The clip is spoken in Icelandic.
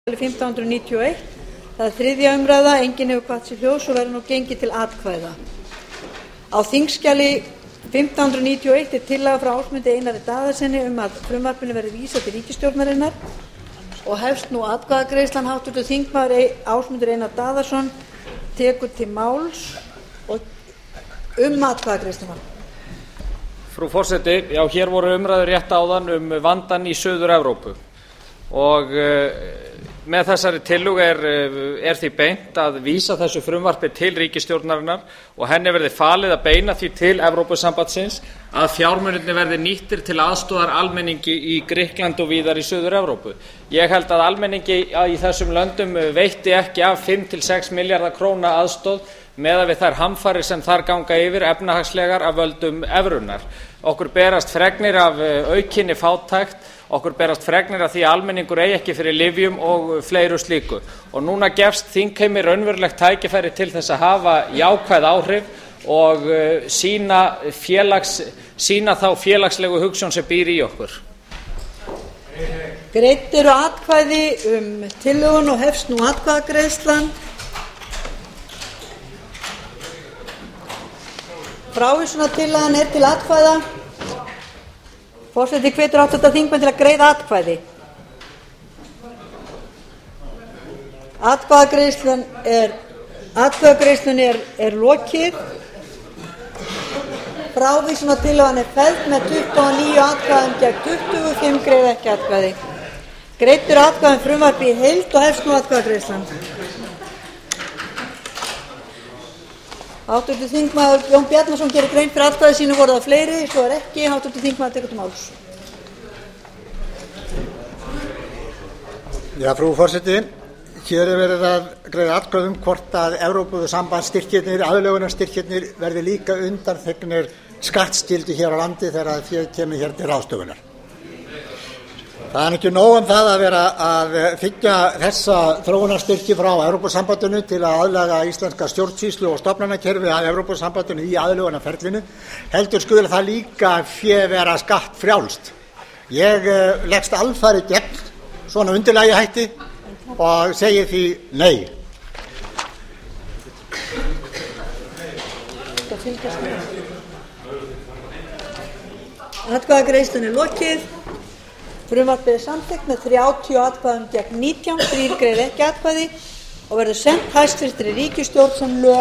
1591. Það er þriðja umræða. Enginn hefur kvatt sér hljóðs og verður nú gengið til atkvæða. Á þingskjali 1591 er tillaga frá Ásmundi Einari Daðasyni að frumvarpinu verði vísað til ríkisstjórnarinnar og hefst nú atkvæðagreiðslan. Háttvirtur þingmaður Ásmundur Einar Daðason tekur til máls og atkvæðagreiðsluna. Frú forseti, já, hér voru umræður rétt áðan vandann í Suður-Evrópu og með þessari tillögu er því beint að vísa þessu frumvarpi til ríkisstjórnarinnar og henni verði falið að beina því til Evrópusambandsins að fjármunirnir verði nýttir til aðstoðar almenningi í Grikklandi og víðar í Suður-Evrópu. Ég held að almenningi í þessum löndum veitti ekki af 5 til 6 milljarða króna aðstoð meðan við þær hamfarir sem þar ganga yfir efnahagslegar af völdum evrunnar. Okkur berast fregnir af aukinni fátækt, okkur berast fregnir af því að almenningur eigi ekki fyrir lyfjum og fleiru slíku. Og núna gefst þingheimi raunverulegt tækifæri til þess að hafa jákvæð áhrif og sýna þá félagslegu hugsjón sem býr í okkur. Greidd eru atkvæði tillögun og hefst nú atkvæðagreiðslan. Frávísunartillagan er til atkvæða. Forseti hvetur hv. þingmenn til að greiða atkvæði. Atkvæðagreiðslunni er lokið. Frávísunartillagan er felld með 29 atkvæðum gegn 25 greiða ekki atkvæði. Greidd eru atkvæði um frumvarpið í heild og hefst nú atkvæðagreiðslan. Háttvirtur þingmaður Jón Bjarnason gerir grein fyrir atkvæði sínu. Voru það fleiri? Svo er ekki. Háttvirtur þingmaður tekur til máls. Já, frú forseti, hér er verið að greiða atkvæði hvort að Evrópusambandsstyrkirnir, aðlögunarstyrkirnir verði líka undanþegnir skattskyldu hér á landi þegar þér kemur hér til ráðstöfunar. Það er ekki nóg það að vera að þiggja þessa þróunarstyrki frá Evrópusambandinu til að aðlaga íslenska stjórnsýslu og stofnanakerfi að Evrópusambandinu í aðlögunarferlinu, heldur skuli það líka vera skattfrjálst. Ég leggst alfarið gegn svona undirlægjahætti og segi því nei. Atkvæðagreiðslunni er lokið. Frumvarpið er samþykkt með 30 atkvæðum gegn 19, 3 greiða ekki atkvæði og verður sent hæstvirtri ríkisstjórn sem lög.